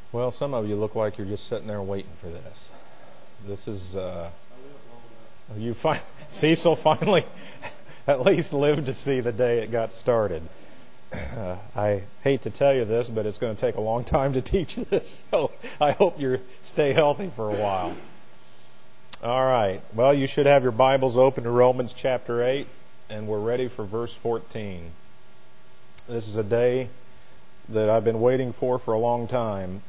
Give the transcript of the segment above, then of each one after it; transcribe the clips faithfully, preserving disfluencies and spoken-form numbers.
Well, some of you look like you're just sitting there waiting for this. This is, uh, you find Cecil finally at least lived to see the day it got started. Uh, I hate to tell you this, but it's going to take a long time to teach you this, so I hope you stay healthy for a while. All right. Well, you should have your Bibles open to Romans chapter eight, and we're ready for verse fourteen. This is a day that I've been waiting for for a long time.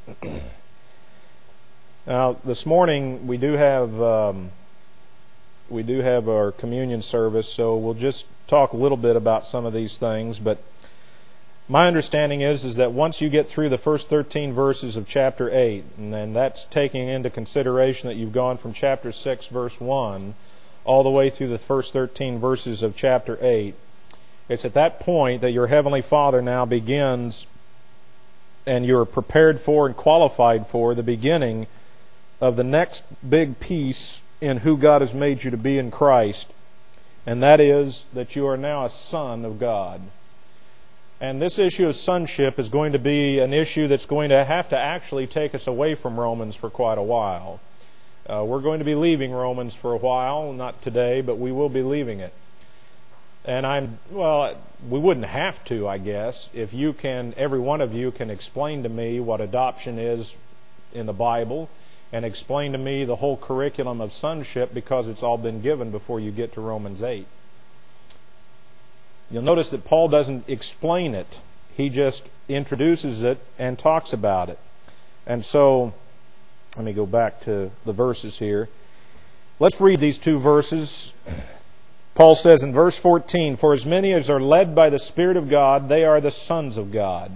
Now, this morning we do have um, we do have our communion service, so we'll just talk a little bit about some of these things. But my understanding is is that once you get through the first thirteen verses of chapter eight, and then that's taking into consideration that you've gone from chapter six, verse one, all the way through the first thirteen verses of chapter eight, it's at that point that your Heavenly Father now begins, and you're prepared for and qualified for the beginning of the next big piece in who God has made you to be in Christ, and that is that you are now a son of God. And this issue of sonship is going to be an issue that's going to have to actually take us away from Romans for quite a while. Uh, we're going to be leaving Romans for a while, not today, but we will be leaving it. And I'm, well, we wouldn't have to, I guess, if you can, every one of you can explain to me what adoption is in the Bible and explain to me the whole curriculum of sonship, because it's all been given before you get to Romans eight. You'll notice that Paul doesn't explain it. He just introduces it and talks about it. And so, let me go back to the verses here. Let's read these two verses. Paul says in verse fourteen, "For as many as are led by the Spirit of God, they are the sons of God.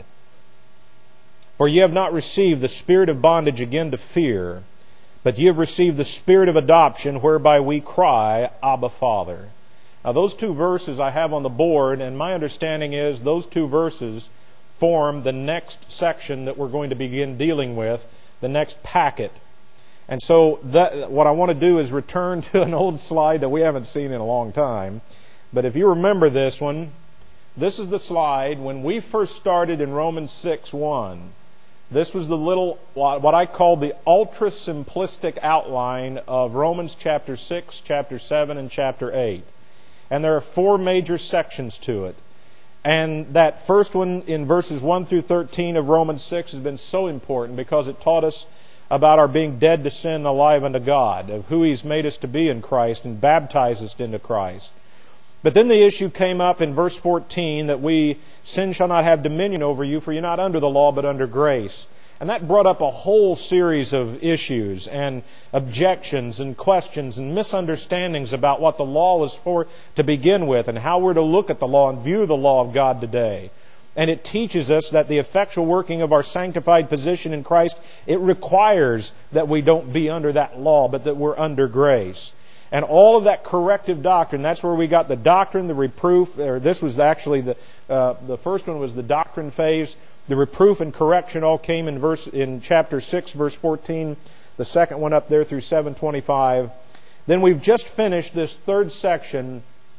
For ye have not received the spirit of bondage again to fear, but ye have received the Spirit of adoption, whereby we cry, Abba, Father." Now those two verses I have on the board, and my understanding is those two verses form the next section that we're going to begin dealing with, the next packet. And so that, what I want to do is return to an old slide that we haven't seen in a long time. But if you remember this one, this is the slide when we first started in Romans six one. This was the little, what I call the ultra-simplistic outline of Romans chapter six, chapter seven, and chapter eight. And there are four major sections to it. And that first one in verses one through thirteen of Romans six has been so important because it taught us about our being dead to sin and alive unto God, of who He's made us to be in Christ and baptized us into Christ. But then the issue came up in verse fourteen that we, sin shall not have dominion over you, for you're not under the law but under grace. And that brought up a whole series of issues and objections and questions and misunderstandings about what the law was for to begin with and how we're to look at the law and view the law of God today. And it teaches us that the effectual working of our sanctified position in Christ, it requires that we don't be under that law, but that we're under grace. And all of that corrective doctrine, that's where we got the doctrine, the reproof, or this was actually the uh, the first one was the doctrine phase. The reproof and correction all came in verse in chapter six, verse fourteen. The second one up there through seven twenty-five. Then we've just finished this third section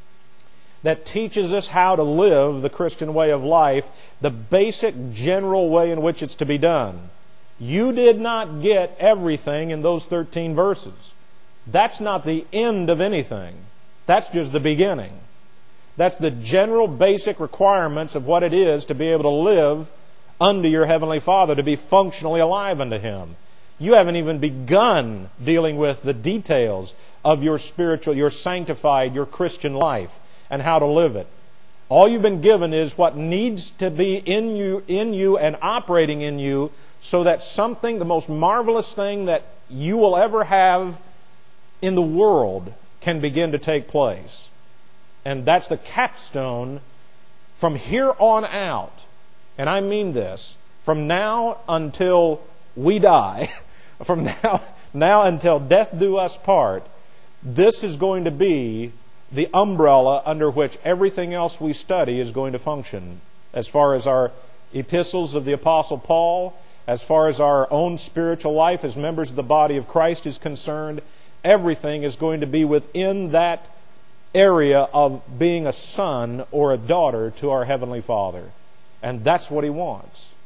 that teaches us how to live the Christian way of life, the basic general way in which it's to be done. You did not get everything in those thirteen verses. That's not the end of anything. That's just the beginning. That's the general basic requirements of what it is to be able to live unto your Heavenly Father, to be functionally alive unto Him. You haven't even begun dealing with the details of your spiritual, your sanctified, your Christian life and how to live it. All you've been given is what needs to be in you, in you and operating in you, so that something, the most marvelous thing that you will ever have in the world, can begin to take place. And that's the capstone from here on out. And I mean this, from now until we die, from now, now until death do us part, this is going to be the umbrella under which everything else we study is going to function. As far as our epistles of the Apostle Paul, as far as our own spiritual life as members of the body of Christ is concerned, everything is going to be within that area of being a son or a daughter to our Heavenly Father. And that's what He wants.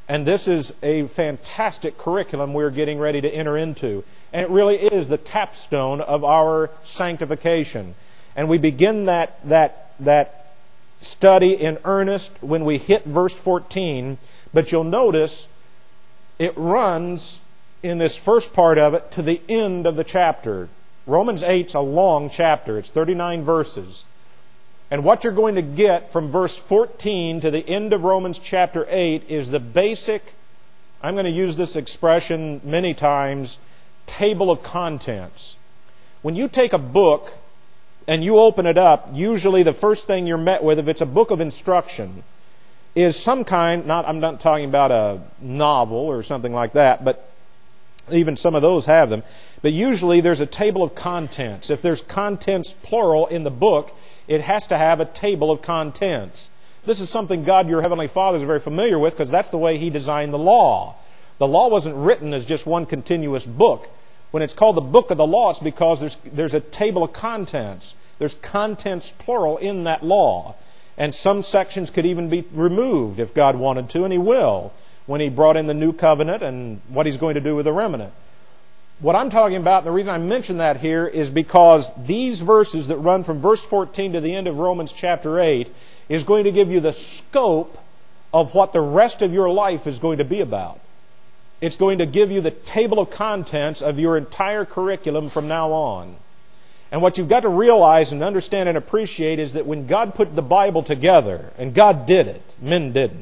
And this is a fantastic curriculum we're getting ready to enter into. And it really is the capstone of our sanctification. And we begin that, that, that study in earnest when we hit verse fourteen. But you'll notice it runs in this first part of it to the end of the chapter. Romans eight's a long chapter. It's thirty-nine verses. And what you're going to get from verse fourteen to the end of Romans chapter eight is the basic, I'm going to use this expression many times, table of contents. When you take a book and you open it up, usually the first thing you're met with, if it's a book of instruction, is some kind, not I'm not talking about a novel or something like that, but even some of those have them. But usually there's a table of contents. If there's contents plural in the book, it has to have a table of contents. This is something God, your Heavenly Father, is very familiar with because that's the way He designed the law. The law wasn't written as just one continuous book. When it's called the book of the law, it's because there's, there's a table of contents. There's contents plural in that law. And some sections could even be removed if God wanted to, and He will, when He brought in the new covenant and what He's going to do with the remnant. What I'm talking about, the reason I mention that here is because these verses that run from verse fourteen to the end of Romans chapter eight is going to give you the scope of what the rest of your life is going to be about. It's going to give you the table of contents of your entire curriculum from now on. And what you've got to realize and understand and appreciate is that when God put the Bible together, and God did it, men didn't.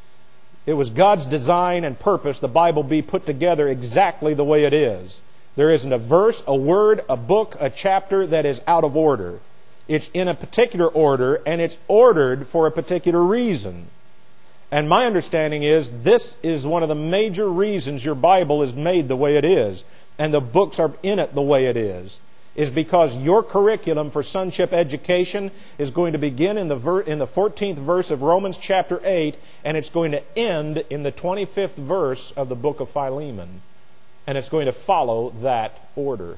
It was God's design and purpose the Bible be put together exactly the way it is. There isn't a verse, a word, a book, a chapter that is out of order. It's in a particular order, and it's ordered for a particular reason. And my understanding is this is one of the major reasons your Bible is made the way it is, and the books are in it the way it is, is because your curriculum for sonship education is going to begin in the ver- in the fourteenth verse of Romans chapter eight, and it's going to end in the twenty-fifth verse of the book of Philemon. And it's going to follow that order.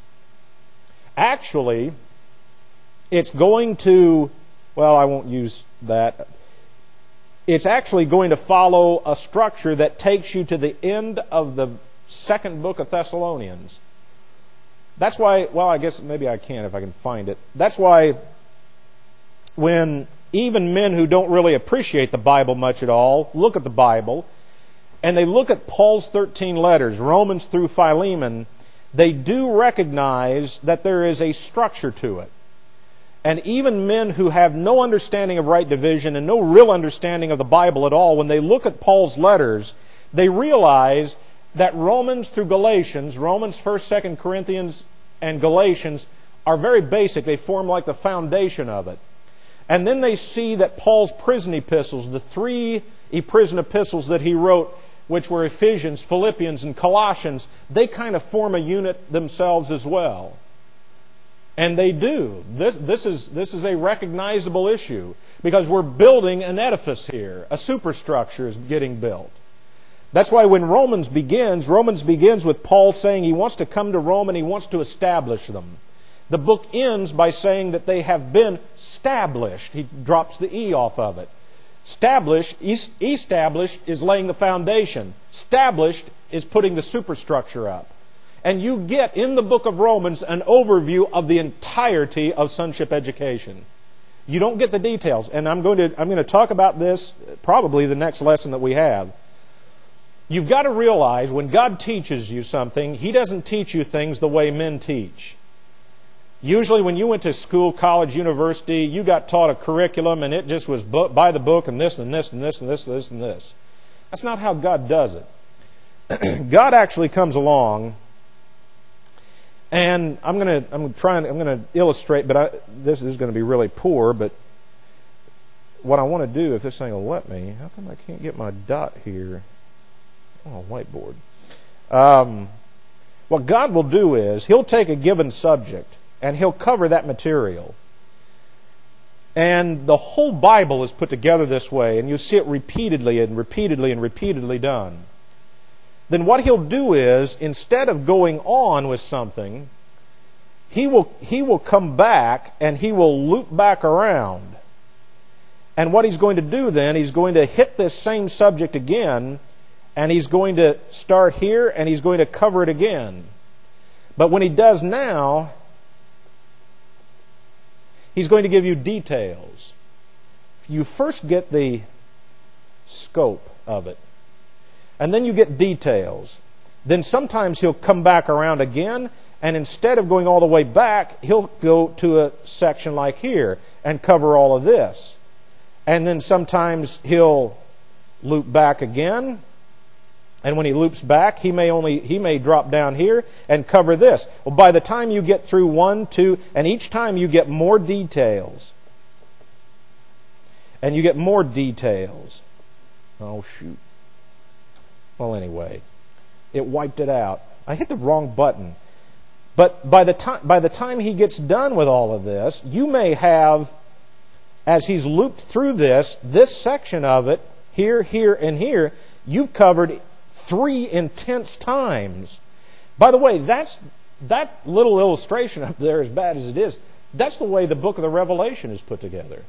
Actually, it's going to, well, I won't use that. It's actually going to follow a structure that takes you to the end of the second book of Thessalonians. That's why, well, I guess maybe I can if I can find it. That's why when even men who don't really appreciate the Bible much at all look at the Bible and they look at Paul's thirteen letters, Romans through Philemon, they do recognize that there is a structure to it. And even men who have no understanding of right division and no real understanding of the Bible at all, when they look at Paul's letters, they realize that Romans through Galatians, Romans, first, second Corinthians, and Galatians are very basic. They form like the foundation of it. And then they see that Paul's prison epistles, the three prison epistles that he wrote, which were Ephesians, Philippians, and Colossians, they kind of form a unit themselves as well. And they do. This, this is, this is a recognizable issue because we're building an edifice here. A superstructure is getting built. That's why when Romans begins, Romans begins with Paul saying he wants to come to Rome and he wants to establish them. The book ends by saying that they have been established. He drops the E off of it. Established, established is laying the foundation. Established is putting the superstructure up. And you get in the book of Romans an overview of the entirety of sonship education. You don't get the details. And I'm going to, I'm going to talk about this probably the next lesson that we have. You've got to realize when God teaches you something, He doesn't teach you things the way men teach. Usually when you went to school, college, university, you got taught a curriculum and it just was by the book and this and this and this and this and this and this. That's not how God does it. God actually comes along, and I'm going to I'm trying I'm going to illustrate, but I, this is going to be really poor. But what I want to do, if this thing will let me, how come I can't get my dot here? Oh, whiteboard. Um, what God will do is He'll take a given subject and He'll cover that material. And the whole Bible is put together this way, and you see it repeatedly and repeatedly and repeatedly done. Then what He'll do is, instead of going on with something, He will, he will come back and He will loop back around. And what He's going to do then, He's going to hit this same subject again, and He's going to start here, and He's going to cover it again. But when He does now, He's going to give you details. You first get the scope of it, and then you get details. Then sometimes He'll come back around again, and instead of going all the way back, He'll go to a section like here and cover all of this. And then sometimes He'll loop back again, and when He loops back, He may only He may drop down here and cover this. Well, by the time you get through one, two, and each time you get more details. And you get more details. Oh, shoot. Well, anyway, it wiped it out. I hit the wrong button. But by the time by the time he gets done with all of this, you may have, as he's looped through this, this section of it, here, here, and here, you've covered three intense times. By the way, that's that little illustration up there, as bad as it is, that's the way the book of the Revelation is put together.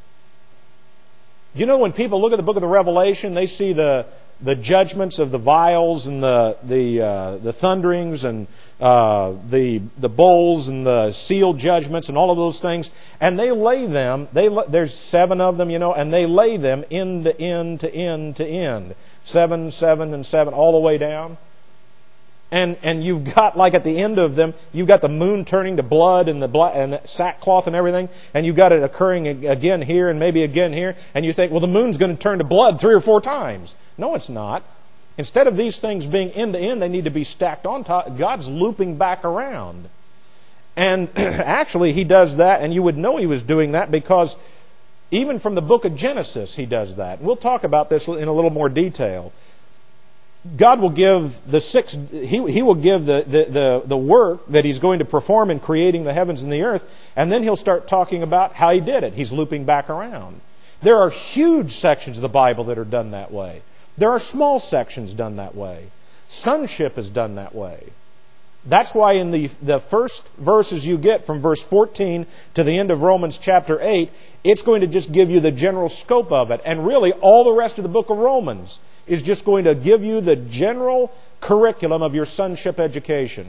You know, when people look at the book of the Revelation, they see the the judgments of the vials and the the uh, the thunderings and uh, the the bowls and the sealed judgments and all of those things, and they lay them. They there's seven of them, you know, and they lay them end to end to end to end, seven, seven, and seven, all the way down. And and you've got, like at the end of them, you've got the moon turning to blood and the black, and the sackcloth and everything, and you've got it occurring again here and maybe again here, and you think, well, the moon's going to turn to blood three or four times. No, it's not. Instead of these things being end to end, they need to be stacked on top. God's looping back around. And actually, He does that, and you would know He was doing that because even from the book of Genesis, He does that. We'll talk about this in a little more detail. God will give the six. He He will give the, the the the work that He's going to perform in creating the heavens and the earth, and then He'll start talking about how He did it. He's looping back around. There are huge sections of the Bible that are done that way. There are small sections done that way. Sonship is done that way. That's why in the the first verses you get from verse fourteen to the end of Romans chapter eight, it's going to just give you the general scope of it, and really all the rest of the book of Romans is just going to give you the general curriculum of your sonship education.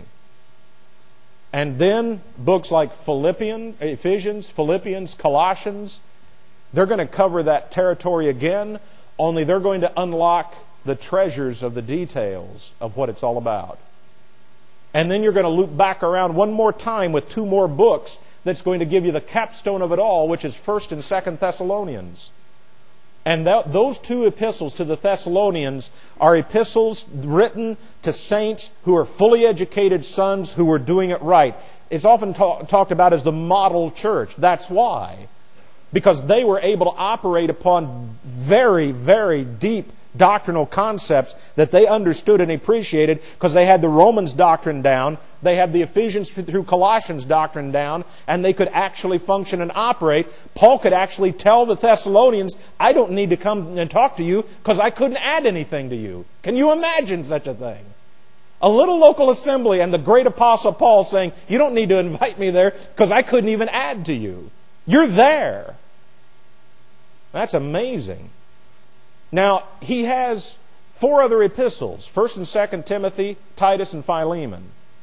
And then books like Philippians, Ephesians, Philippians, Colossians, they're going to cover that territory again, only they're going to unlock the treasures of the details of what it's all about. And then you're going to loop back around one more time with two more books that's going to give you the capstone of it all, which is First and Second Thessalonians. And that, those two epistles to the Thessalonians are epistles written to saints who are fully educated sons who are doing it right. It's often ta- talked about as the model church. That's why. Because they were able to operate upon very, very deep doctrinal concepts that they understood and appreciated because they had the Romans doctrine down, they had the Ephesians through Colossians doctrine down, and they could actually function and operate. Paul could actually tell the Thessalonians, I don't need to come and talk to you because I couldn't add anything to you. Can you imagine such a thing? A little local assembly and the great apostle Paul saying, you don't need to invite me there because I couldn't even add to you. You're there. That's amazing. Now, he has four other epistles, First and Second Timothy, Titus, and Philemon.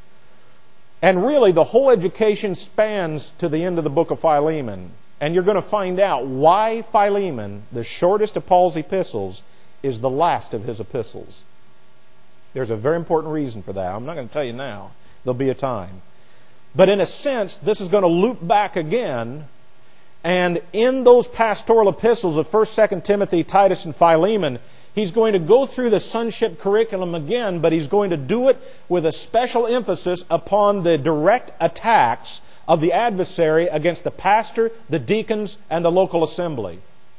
And really, the whole education spans to the end of the book of Philemon. And you're going to find out why Philemon, the shortest of Paul's epistles, is the last of his epistles. There's a very important reason for that. I'm not going to tell you now. There'll be a time. But in a sense, this is going to loop back again. And in those pastoral epistles of First, Second Timothy, Titus, and Philemon, he's going to go through the sonship curriculum again, but he's going to do it with a special emphasis upon the direct attacks of the adversary against the pastor, the deacons, and the local assembly.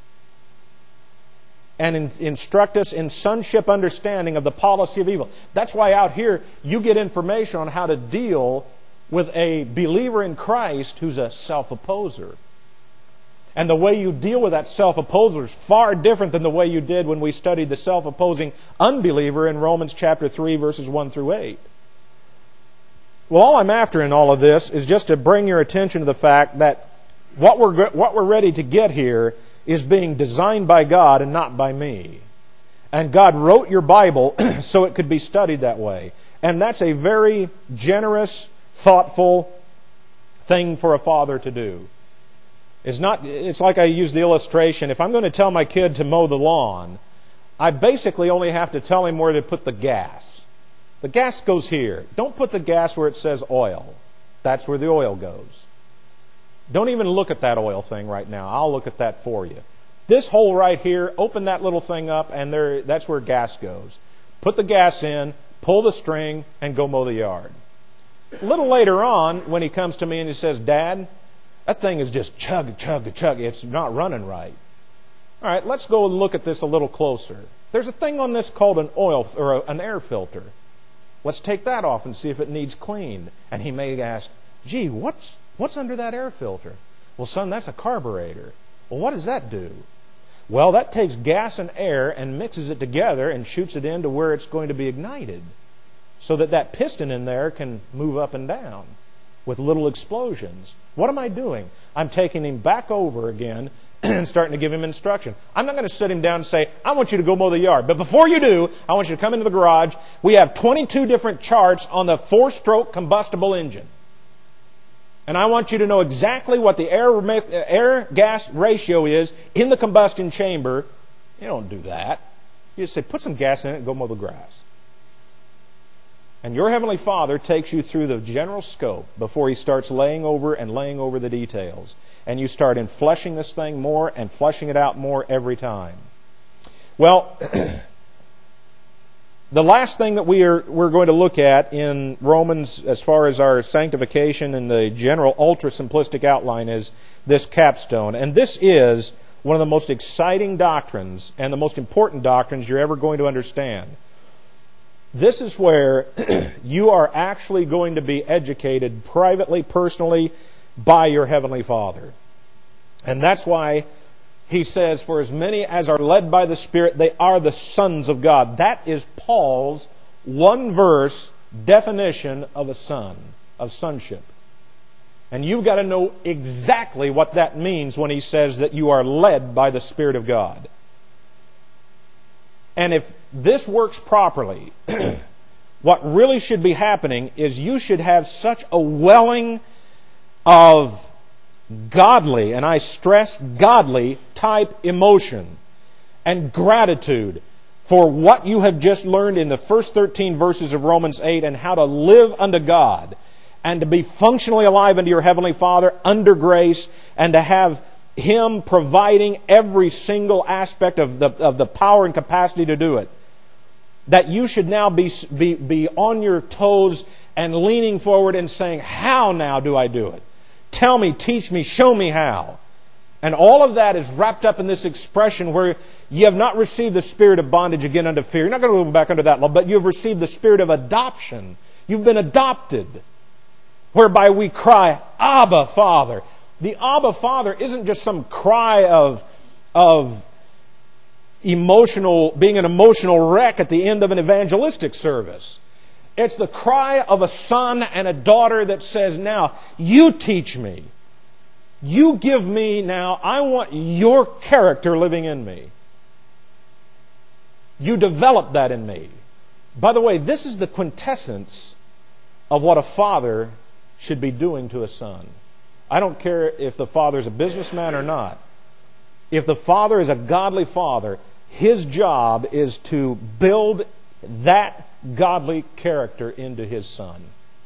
And in, instruct us in sonship understanding of the policy of evil. That's why out here you get information on how to deal with a believer in Christ who's a self-opposer. And the way you deal with that self-opposer is far different than the way you did when we studied the self-opposing unbeliever in Romans chapter three, verses one through eight. Well, all I'm after in all of this is just to bring your attention to the fact that what we're what we're ready to get here is being designed by God and not by me. And God wrote your Bible so it could be studied that way. And that's a very generous, thoughtful thing for a father to do. It's not, it's like I use the illustration. If I'm going to tell my kid to mow the lawn, I basically only have to tell him where to put the gas. The gas goes here. Don't put the gas where it says oil. That's where the oil goes. Don't even look at that oil thing right now. I'll look at that for you. This hole right here, open that little thing up, and there, that's where gas goes. Put the gas in, pull the string, and go mow the yard. A little later on, when he comes to me and he says, Dad, that thing is just chug, chug, chug. It's not running right. All right, let's go and look at this a little closer. There's a thing on this called an oil or a, an air filter. Let's take that off and see if it needs cleaned. And he may ask, gee, what's what's under that air filter? Well, son, that's a carburetor. Well, what does that do? Well, that takes gas and air and mixes it together and shoots it into where it's going to be ignited so that that piston in there can move up and down with little explosions. What am I doing? I'm taking him back over again and starting to give him instruction. I'm not going to sit him down and say, I want you to go mow the yard. But before you do, I want you to come into the garage. We have twenty-two different charts on the four-stroke combustible engine. And I want you to know exactly what the air air gas ratio is in the combustion chamber. You don't do that. You just say, put some gas in it and go mow the grass. And your Heavenly Father takes you through the general scope before He starts laying over and laying over the details. And you start in fleshing this thing more and fleshing it out more every time. Well, the last thing that we are, we're going to look at in Romans as far as our sanctification and the general ultra-simplistic outline is this capstone. And this is one of the most exciting doctrines and the most important doctrines you're ever going to understand. This is where you are actually going to be educated privately, personally, by your Heavenly Father. And that's why he says, for as many as are led by the Spirit, they are the sons of God. That is Paul's one-verse definition of a son, of sonship. And you've got to know exactly what that means when he says that you are led by the Spirit of God. And if this works properly, what really should be happening is you should have such a welling of godly, and I stress godly, type emotion and gratitude for what you have just learned in the first thirteen verses of Romans eight and how to live unto God and to be functionally alive unto your Heavenly Father under grace and to have Him providing every single aspect of the of the power and capacity to do it. That you should now be, be, be on your toes and leaning forward and saying, how now do I do it? Tell me, teach me, show me how. And all of that is wrapped up in this expression where you have not received the spirit of bondage again unto fear. You're not going to go back under that law, but you have received the spirit of adoption. You've been adopted. Whereby we cry, Abba, Father. The Abba, Father isn't just some cry of, of emotional, being an emotional wreck at the end of an evangelistic service. It's the cry of a son and a daughter that says, now, you teach me. You give me now, I want your character living in me. You develop that in me. By the way, this is the quintessence of what a father should be doing to a son. I don't care if the father is a businessman or not. If the father is a godly father, his job is to build that godly character into his son.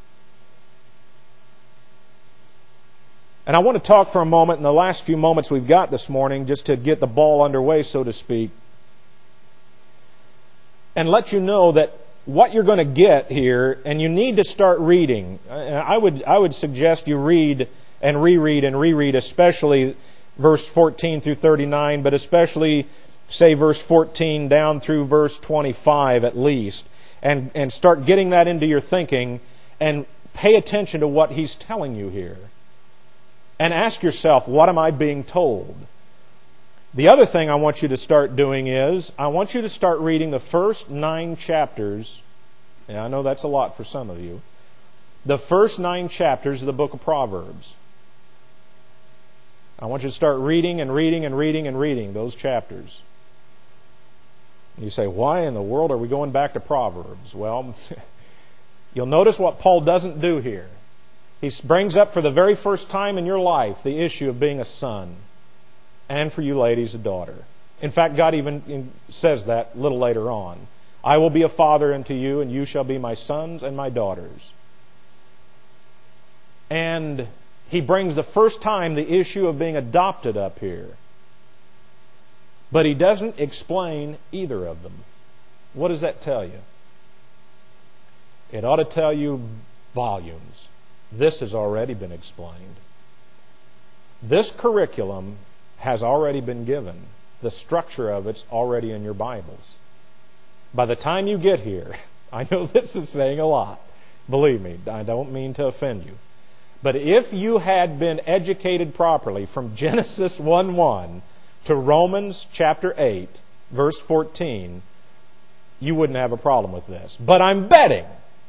And I want to talk for a moment in the last few moments we've got this morning, just to get the ball underway, so to speak, and let you know that what you're going to get here, and you need to start reading. I would I would suggest you read and reread and reread, especially verse fourteen through thirty-nine, but especially, say, verse fourteen down through verse twenty-five at least, and, and start getting that into your thinking, and pay attention to what he's telling you here. And ask yourself, what am I being told? The other thing I want you to start doing is, I want you to start reading the first nine chapters, and I know that's a lot for some of you, the first nine chapters of the book of Proverbs. I want you to start reading and reading and reading and reading those chapters. You say, why in the world are we going back to Proverbs? Well, you'll notice what Paul doesn't do here. He brings up for the very first time in your life the issue of being a son, and for you ladies, a daughter. In fact, God even says that a little later on. I will be a father unto you, and you shall be my sons and my daughters. And he brings the first time the issue of being adopted up here. But he doesn't explain either of them. What does that tell you? It ought to tell you volumes. This has already been explained. This curriculum has already been given. The structure of it's already in your Bibles. By the time you get here, I know this is saying a lot. Believe me, I don't mean to offend you. But if you had been educated properly from Genesis one one to Romans chapter eight, verse fourteen, you wouldn't have a problem with this. But I'm betting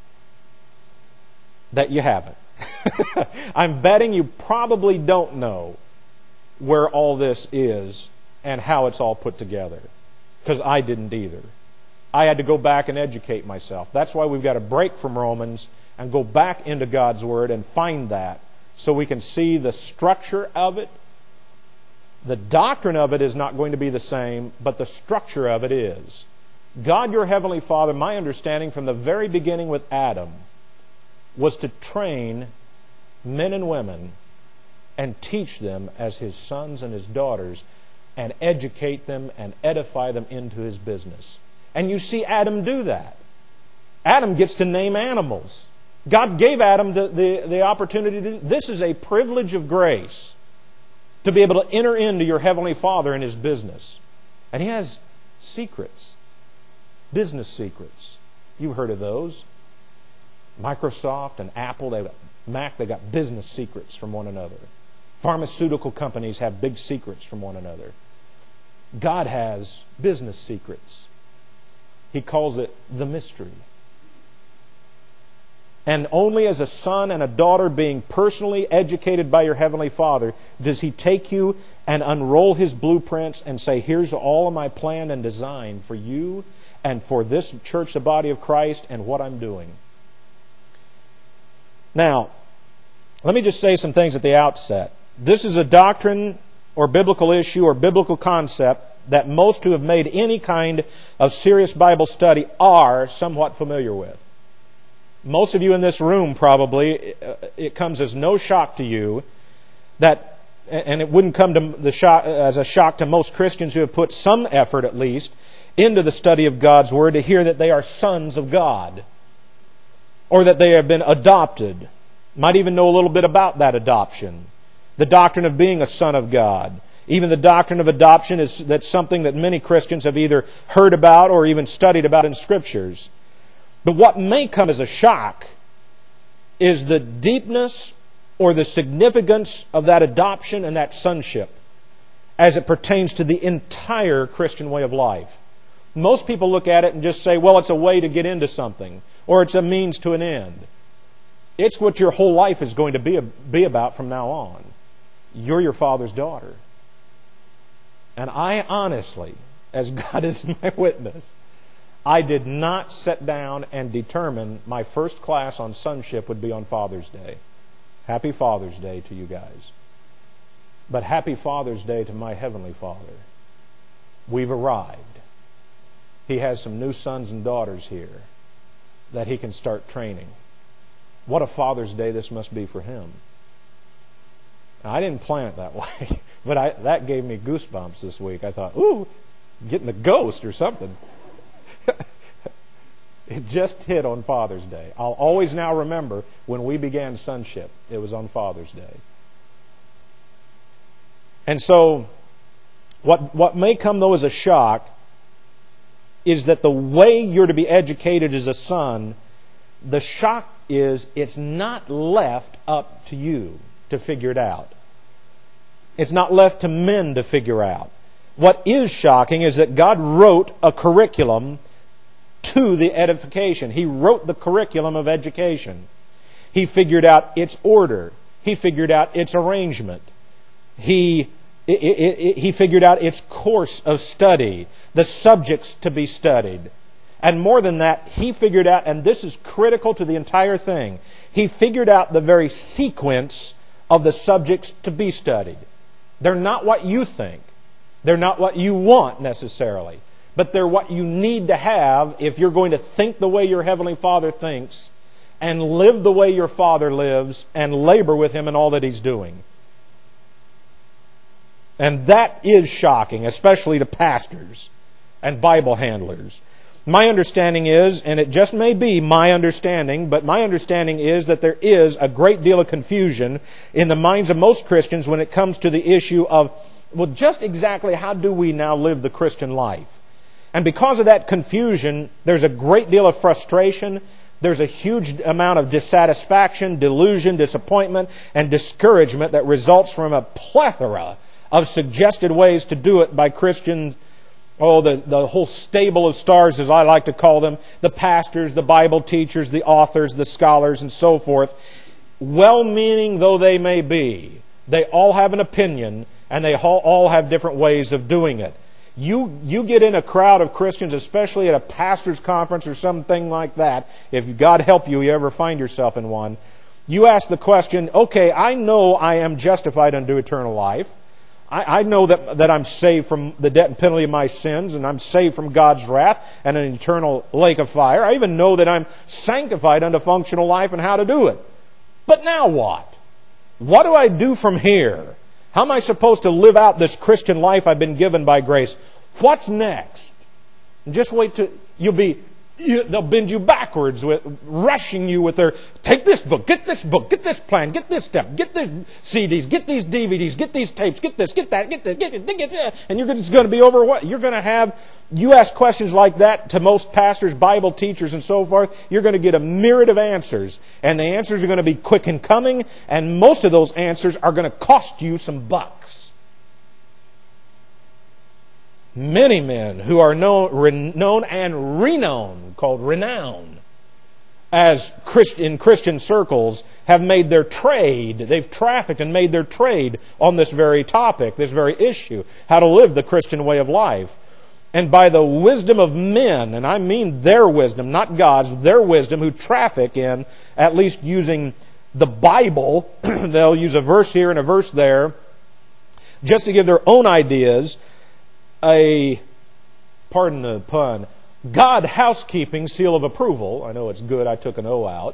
that you haven't. I'm betting you probably don't know where all this is and how it's all put together. Because I didn't either. I had to go back and educate myself. That's why we've got to break from Romans and go back into God's Word and find that so we can see the structure of it. The doctrine of it is not going to be the same, but the structure of it is. God, your Heavenly Father, my understanding from the very beginning with Adam, was to train men and women and teach them as His sons and His daughters and educate them and edify them into His business. And you see Adam do that. Adam gets to name animals. God gave Adam the, the, the opportunity to do this. Is a privilege of grace to be able to enter into your Heavenly Father and His business. And He has secrets. Business secrets. You've heard of those. Microsoft and Apple, they've got Mac, they've got business secrets from one another. Pharmaceutical companies have big secrets from one another. God has business secrets. He calls it the mystery. And only as a son and a daughter being personally educated by your Heavenly Father does He take you and unroll His blueprints and say, here's all of my plan and design for you and for this church, the body of Christ, and what I'm doing. Now, let me just say some things at the outset. This is a doctrine or biblical issue or biblical concept that most who have made any kind of serious Bible study are somewhat familiar with. Most of you in this room probably, it comes as no shock to you that, and it wouldn't come to the shock, as a shock to most Christians who have put some effort at least into the study of God's Word, to hear that they are sons of God or that they have been adopted. Might even know a little bit about that adoption. The doctrine of being a son of God. Even the doctrine of adoption is that's something that many Christians have either heard about or even studied about in Scriptures. But what may come as a shock is the deepness or the significance of that adoption and that sonship as it pertains to the entire Christian way of life. Most people look at it and just say, well, it's a way to get into something, or it's a means to an end. It's what your whole life is going to be, be about from now on. You're your Father's daughter. And I honestly, as God is my witness, I did not sit down and determine my first class on sonship would be on Father's Day. Happy Father's Day to you guys. But happy Father's Day to my Heavenly Father. We've arrived. He has some new sons and daughters here that He can start training. What a Father's Day this must be for Him. Now, I didn't plan it that way, but I, that gave me goosebumps this week. I thought, ooh, getting the ghost or something. It just hit on Father's Day. I'll always now remember when we began sonship, it was on Father's Day. And so, what, what may come though as a shock is that the way you're to be educated as a son, the shock is it's not left up to you to figure it out. It's not left to men to figure out. What is shocking is that God wrote a curriculum to the edification. He wrote the curriculum of education. He figured out its order. He figured out its arrangement. He It, it, it, he figured out its course of study, the subjects to be studied. And more than that, he figured out, and this is critical to the entire thing, he figured out the very sequence of the subjects to be studied. They're not what you think. They're not what you want necessarily. But they're what you need to have if you're going to think the way your Heavenly Father thinks and live the way your Father lives and labor with Him in all that He's doing. And that is shocking, especially to pastors and Bible handlers. My understanding is, and it just may be my understanding, but my understanding is that there is a great deal of confusion in the minds of most Christians when it comes to the issue of, well, just exactly how do we now live the Christian life? And because of that confusion, there's a great deal of frustration. There's a huge amount of dissatisfaction, delusion, disappointment, and discouragement that results from a plethora of suggested ways to do it by Christians. Oh, the, the whole stable of stars, as I like to call them, the pastors, the Bible teachers, the authors, the scholars, and so forth. Well-meaning though they may be, they all have an opinion, and they all have different ways of doing it. You, you get in a crowd of Christians, especially at a pastor's conference or something like that, if God help you, you ever find yourself in one, you ask the question, okay, I know I am justified unto eternal life. I know that, that I'm saved from the debt and penalty of my sins, and I'm saved from God's wrath and an eternal lake of fire. I even know that I'm sanctified unto functional life and how to do it. But now what? What do I do from here? How am I supposed to live out this Christian life I've been given by grace? What's next? And just wait till you'll be... You, they'll bend you backwards with rushing you with their, take this book, get this book, get this plan, get this step, get this C Ds, get these D V Ds, get these tapes, get this, get that, get this, get this, get this, and you're just going to be over what? You're going to have, you ask questions like that to most pastors, Bible teachers, and so forth, you're going to get a myriad of answers. And the answers are going to be quick in coming, and most of those answers are going to cost you some bucks. Many men who are known, known and renowned, called renown, as Christ, in Christian circles, have made their trade. They've trafficked and made their trade on this very topic, this very issue, how to live the Christian way of life. And by the wisdom of men, and I mean their wisdom, not God's, their wisdom, who traffic in at least using the Bible, they'll use a verse here and a verse there, just to give their own ideas, a, pardon the pun, God housekeeping seal of approval. I know it's good, I took an O out.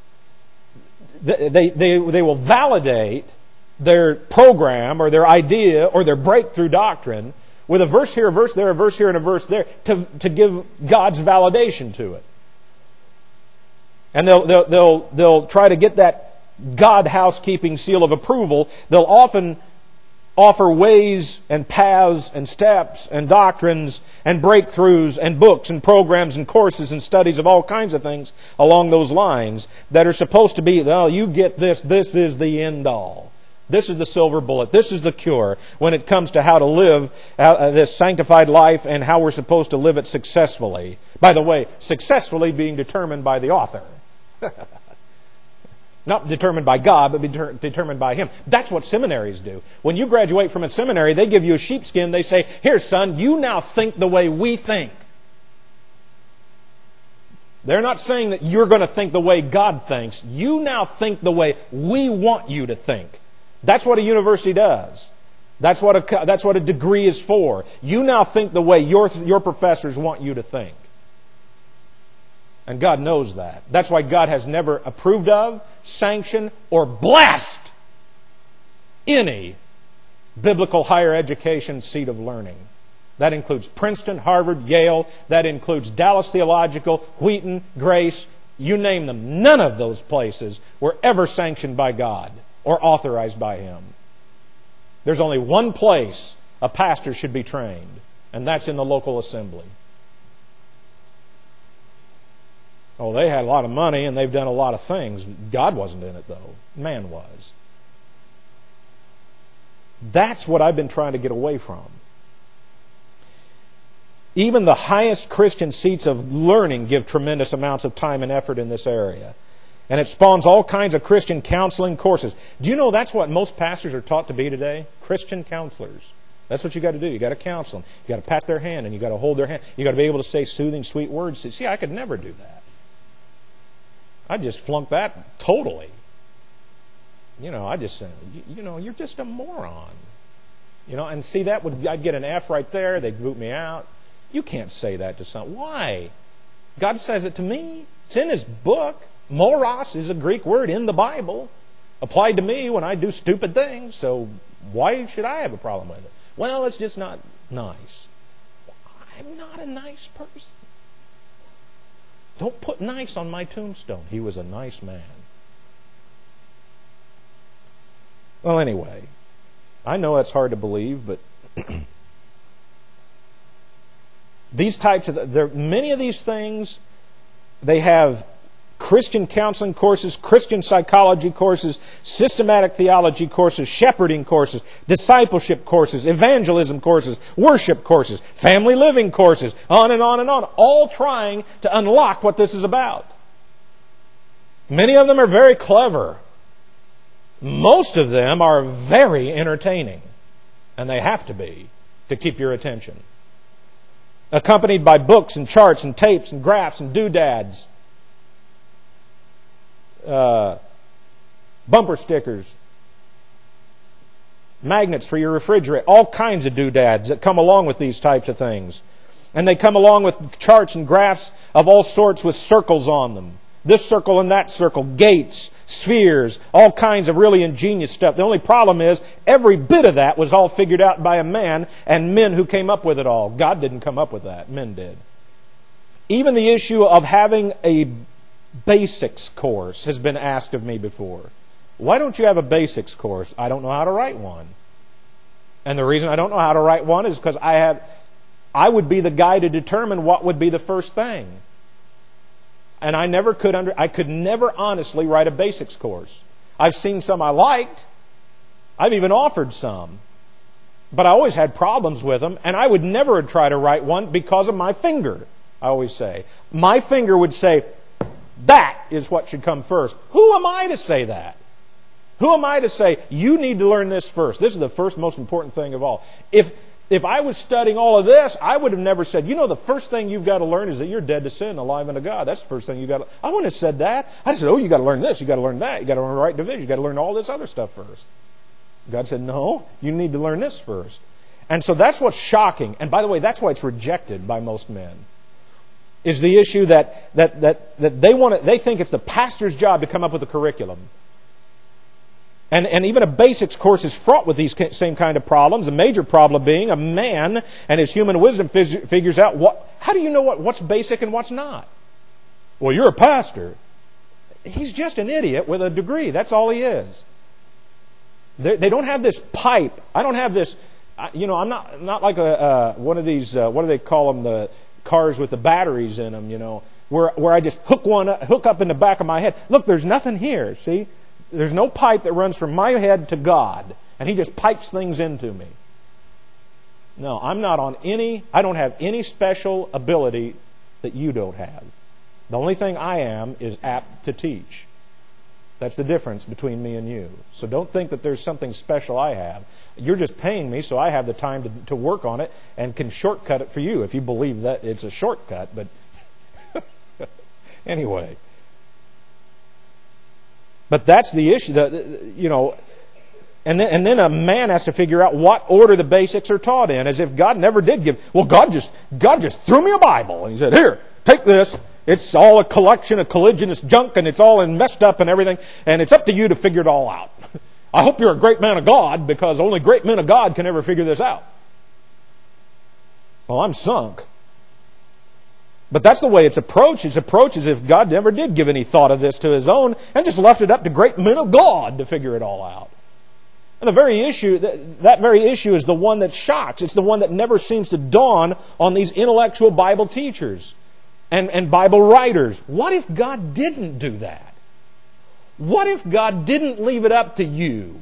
They, they, they will validate their program or their idea or their breakthrough doctrine with a verse here, a verse there, a verse here, and a verse there to, to give God's validation to it. And they'll, they'll, they'll, they'll try to get that God housekeeping seal of approval. They'll often offer ways and paths and steps and doctrines and breakthroughs and books and programs and courses and studies of all kinds of things along those lines that are supposed to be, well, you get this, this is the end all. This is the silver bullet. This is the cure when it comes to how to live uh, this sanctified life and how we're supposed to live it successfully. By the way, successfully being determined by the author. Not determined by God, but deter- determined by Him. That's what seminaries do. When you graduate from a seminary, they give you a sheepskin. They say, here, son, you now think the way we think. They're not saying that you're going to think the way God thinks. You now think the way we want you to think. That's what a university does. That's what a, that's what a degree is for. You now think the way your, your professors want you to think. And God knows that. That's why God has never approved of, sanctioned, or blessed any biblical higher education seat of learning. That includes Princeton, Harvard, Yale. That includes Dallas Theological, Wheaton, Grace. You name them. None of those places were ever sanctioned by God or authorized by Him. There's only one place a pastor should be trained, and that's in the local assembly. Oh, they had a lot of money and they've done a lot of things. God wasn't in it, though. Man was. That's what I've been trying to get away from. Even the highest Christian seats of learning give tremendous amounts of time and effort in this area. And it spawns all kinds of Christian counseling courses. Do you know that's what most pastors are taught to be today? Christian counselors. That's what you got to do. You got to counsel them. You got to pat their hand and you got to hold their hand. You got to be able to say soothing, sweet words. See, I could never do that. I just flunked that totally. You know, I just said, you, you know, you're just a moron. You know, and see, that would, I'd get an F right there. They'd boot me out. You can't say that to someone. Why? God says it to me. It's in His book. Moros is a Greek word in the Bible, applied to me when I do stupid things. So why should I have a problem with it? Well, it's just not nice. I'm not a nice person. Don't put nice on my tombstone. He was a nice man. Well, anyway, I know that's hard to believe, but these types of, there, many of these things, they have Christian counseling courses, Christian psychology courses, systematic theology courses, shepherding courses, discipleship courses, evangelism courses, worship courses, family living courses, on and on and on, all trying to unlock what this is about. Many of them are very clever. Most of them are very entertaining, and they have to be to keep your attention. Accompanied by books and charts and tapes and graphs and doodads. Uh, bumper stickers, magnets for your refrigerator, all kinds of doodads that come along with these types of things. And they come along with charts and graphs of all sorts with circles on them. This circle and that circle, gates, spheres, all kinds of really ingenious stuff. The only problem is every bit of that was all figured out by a man and men who came up with it all. God didn't come up with that. Men did. Even the issue of having a basics course has been asked of me before. Why don't you have a basics course? I don't know how to write one. And the reason I don't know how to write one is because I have, I would be the guy to determine what would be the first thing. And I never could under, I could never honestly write a basics course. I've seen some I liked. I've even offered some. But I always had problems with them, and I would never try to write one because of my finger, I always say. My finger would say, that is what should come first. Who am I to say that? Who am I to say, you need to learn this first? This is the first most important thing of all. If if I was studying all of this, I would have never said, you know, the first thing you've got to learn is that you're dead to sin, alive unto God. That's the first thing you've got to I wouldn't have said that. I said, oh, you got to learn this, you got to learn that, you got to learn right division, you got to learn all this other stuff first. God said, no, you need to learn this first. And so that's what's shocking. And by the way, that's why it's rejected by most men. Is the issue that that that that they want to, they think it's the pastor's job to come up with a curriculum. And and even a basics course is fraught with these same kind of problems. The major problem being a man and his human wisdom figures out what. How do you know what, what's basic and what's not? Well, you're a pastor. He's just an idiot with a degree. That's all he is. They, they don't have this pipe. I don't have this. You know, I'm not not like a uh, one of these. Uh, what do they call them? The cars with the batteries in them, you know, where where I just hook one up, hook up in the back of my head. Look, there's nothing here, see? There's no pipe that runs from my head to God, and He just pipes things into me. No, I'm not on any, I don't have any special ability that you don't have. The only thing I am is apt to teach. That's the difference between me and you. So don't think that there's something special I have. You're just paying me so I have the time to, to work on it and can shortcut it for you if you believe that it's a shortcut. But anyway. But that's the issue. The, you know, and then, and then a man has to figure out what order the basics are taught in, as if God never did give. Well, God just God just threw me a Bible and He said, here, take this. It's all a collection of colliginous junk, and it's all messed up and everything, and it's up to you to figure it all out. I hope you're a great man of God, because only great men of God can ever figure this out. Well, I'm sunk. But that's the way it's approached. It's approached as if God never did give any thought of this to His own, and just left it up to great men of God to figure it all out. And the very issue, that very issue is the one that shocks. It's the one that never seems to dawn on these intellectual Bible teachers and, and Bible writers. What if God didn't do that? What if God didn't leave it up to you?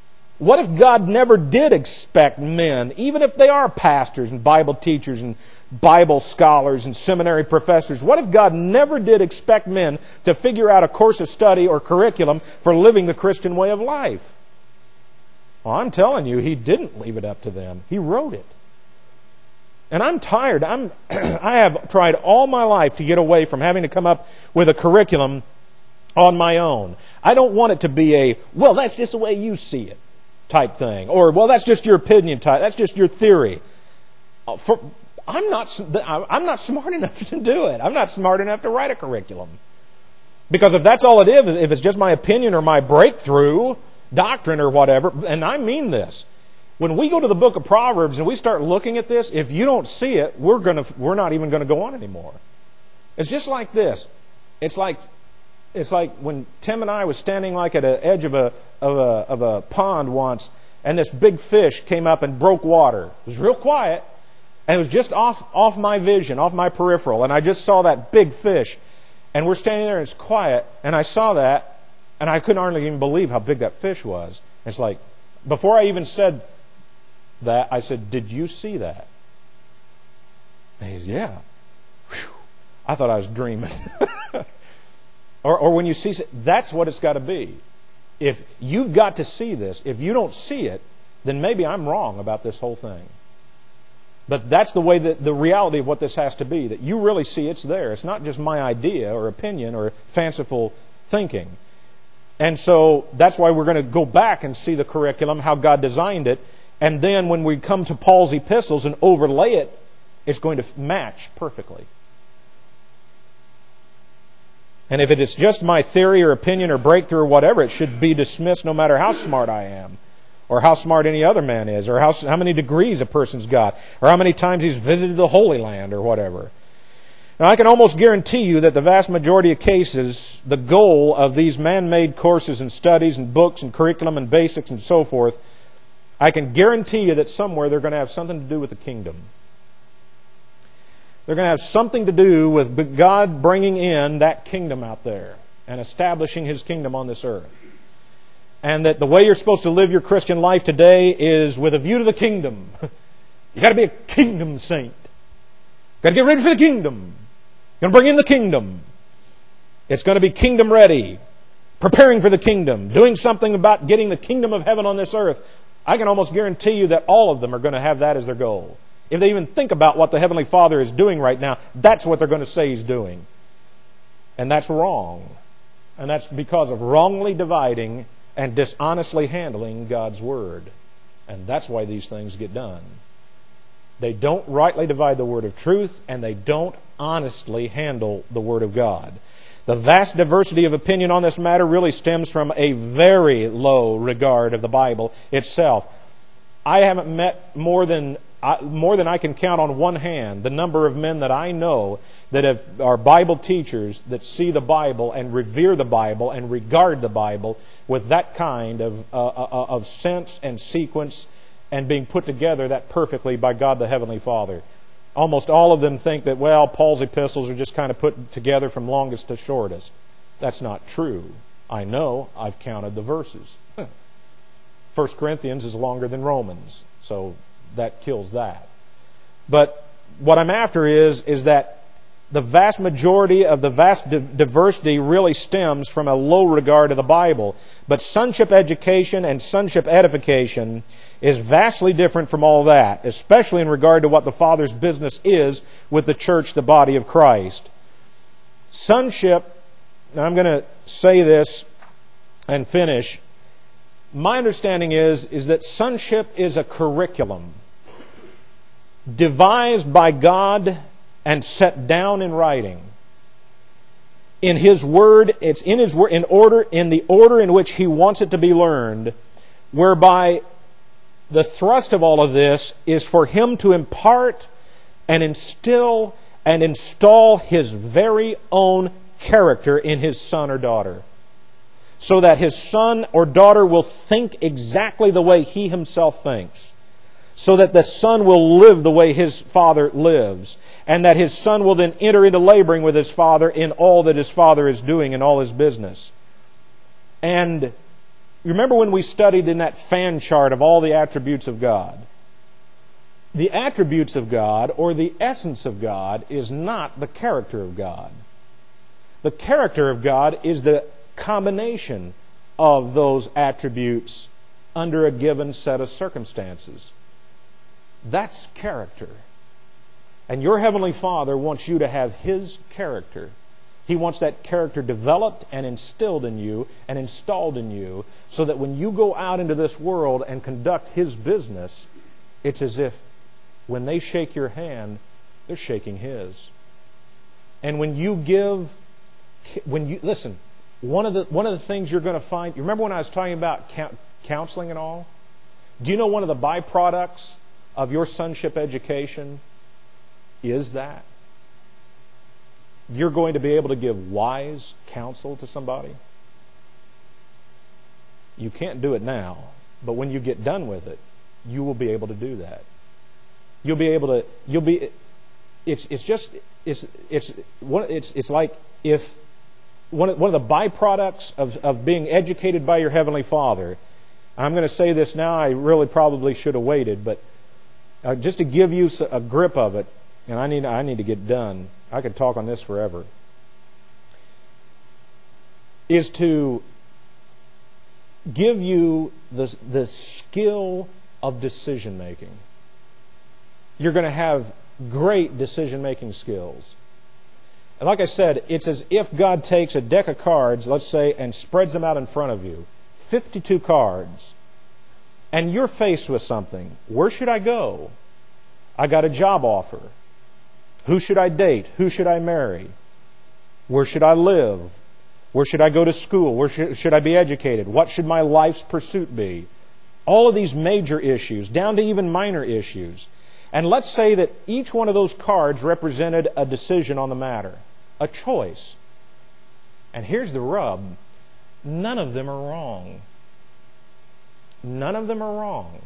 What if God never did expect men, even if they are pastors and Bible teachers and Bible scholars and seminary professors? What if God never did expect men to figure out a course of study or curriculum for living the Christian way of life? Well, I'm telling you, He didn't leave it up to them. He wrote it. And I'm tired. I'm, I have tried all my life to get away from having to come up with a curriculum on my own. I don't want it to be a, well, that's just the way you see it type thing. Or, well, that's just your opinion type. That's just your theory. For, I'm not, I'm not smart enough to do it. I'm not smart enough to write a curriculum. Because if that's all it is, if it's just my opinion or my breakthrough doctrine or whatever, and I mean this, when we go to the book of Proverbs and we start looking at this, if you don't see it, we're gonna, we're not even going to go on anymore. It's just like this. It's like, it's like when Tim and I was standing like at the edge of a, of a, of a pond once, and this big fish came up and broke water. It was real quiet. And it was just off, off my vision, off my peripheral. And I just saw that big fish. And we're standing there and it's quiet. And I saw that. And I couldn't hardly even believe how big that fish was. It's like, before I even said that, I said, did you see that? And he said, yeah. Whew. I thought I was dreaming. or, or when you see, that's what it's got to be. If you've got to see this, if you don't see it, then maybe I'm wrong about this whole thing. But that's the way that the reality of what this has to be, that you really see it's there. It's not just my idea or opinion or fanciful thinking. And so that's why we're going to go back and see the curriculum, how God designed it. And then when we come to Paul's epistles and overlay it, it's going to match perfectly. And if it is just my theory or opinion or breakthrough or whatever, it should be dismissed no matter how smart I am, or how smart any other man is, or how, how many degrees a person's got, or how many times he's visited the Holy Land, or whatever. Now, I can almost guarantee you that the vast majority of cases, the goal of these man-made courses and studies and books and curriculum and basics and so forth, I can guarantee you that somewhere they're going to have something to do with the kingdom. They're going to have something to do with God bringing in that kingdom out there and establishing His kingdom on this earth. And that the way you're supposed to live your Christian life today is with a view to the kingdom. You've got to be a kingdom saint. You've got to get ready for the kingdom. You're going to bring in the kingdom. It's going to be kingdom ready. Preparing for the kingdom. Doing something about getting the kingdom of heaven on this earth. I can almost guarantee you that all of them are going to have that as their goal. If they even think about what the Heavenly Father is doing right now, that's what they're going to say He's doing. And that's wrong. And that's because of wrongly dividing and dishonestly handling God's Word. And that's why these things get done. They don't rightly divide the Word of truth, and they don't honestly handle the Word of God. The vast diversity of opinion on this matter really stems from a very low regard of the Bible itself. I haven't met more than more than I can count on one hand the number of men that I know that have, are Bible teachers that see the Bible and revere the Bible and regard the Bible with that kind of uh, uh, of sense and sequence and being put together that perfectly by God the Heavenly Father. Almost all of them think that, well, Paul's epistles are just kind of put together from longest to shortest. That's not true. I know. I've counted the verses. First Corinthians is longer than Romans, so that kills that. But what I'm after is, is that the vast majority of the vast diversity really stems from a low regard of the Bible. But sonship education and sonship edification is vastly different from all that, especially in regard to what the Father's business is with the church, the body of Christ. Sonship, and I'm going to say this and finish. My understanding is, is that sonship is a curriculum devised by God and set down in writing. In His Word, it's in His Word, in order, in the order in which He wants it to be learned, whereby the thrust of all of this is for Him to impart and instill and install His very own character in His son or daughter, so that His son or daughter will think exactly the way He Himself thinks, so that the son will live the way his father lives, and that his son will then enter into laboring with his father in all that his father is doing in all his business. And remember when we studied in that fan chart of all the attributes of God? the attributes of God or the essence of God is not the character of God. The character of God is the combination of those attributes under a given set of circumstances. That's character. And your Heavenly Father wants you to have His character. He wants that character developed and instilled in you and installed in you so that when you go out into this world and conduct His business, it's as if when they shake your hand, they're shaking His. And when you give, when you listen, one of the one of the things you're going to find, you remember when I was talking about counseling and all? Do you know one of the byproducts of your sonship education is that? You're going to be able to give wise counsel to somebody. You can't do it now, but when you get done with it, you will be able to do that. You'll be able to. You'll be. It's it's just it's it's one. It's it's like if one of, one of the byproducts of of being educated by your Heavenly Father. I'm going to say this now. I really probably should have waited, but uh, just to give you a grip of it, and I need I need to get done. I could talk on this forever. Is to give you the the skill of decision making. You're going to have great decision-making skills. And like I said, it's as if God takes a deck of cards, let's say, and spreads them out in front of you. fifty-two cards. And you're faced with something. Where should I go? I got a job offer. Who should I date? Who should I marry? Where should I live? Where should I go to school? Where should, should I be educated? What should my life's pursuit be? All of these major issues, down to even minor issues. And let's say that each one of those cards represented a decision on the matter, a choice. And here's the rub. None of them are wrong. None of them are wrong.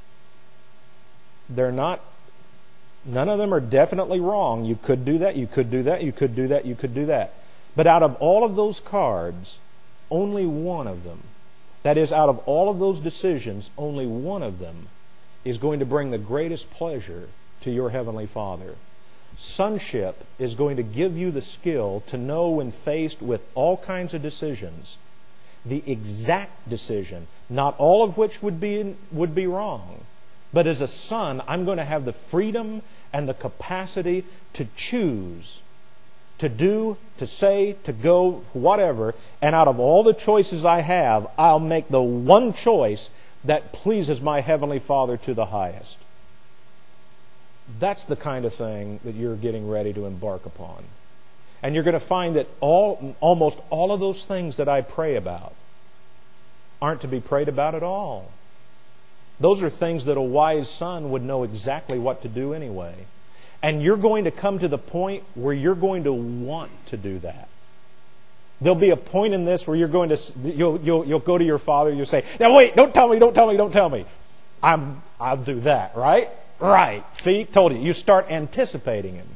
They're not, none of them are definitely wrong. You could do that, you could do that, you could do that, you could do that. But out of all of those cards, only one of them, that is, out of all of those decisions, only one of them is going to bring the greatest pleasure to your Heavenly Father. Sonship is going to give you the skill to know when faced with all kinds of decisions, the exact decision, not all of which would be would be wrong. But as a son, I'm going to have the freedom and the capacity to choose, to do, to say, to go, whatever. And out of all the choices I have, I'll make the one choice that pleases my Heavenly Father to the highest. That's the kind of thing that you're getting ready to embark upon. And you're going to find that all, almost all of those things that I pray about aren't to be prayed about at all. Those are things that a wise son would know exactly what to do anyway. And you're going to come to the point where you're going to want to do that. There'll be a point in this where you're going to you'll you'll you'll go to your father. You'll say, "Now wait! Don't tell me! Don't tell me! Don't tell me! I'm I'll do that." Right? Right? See, told you. You start anticipating him,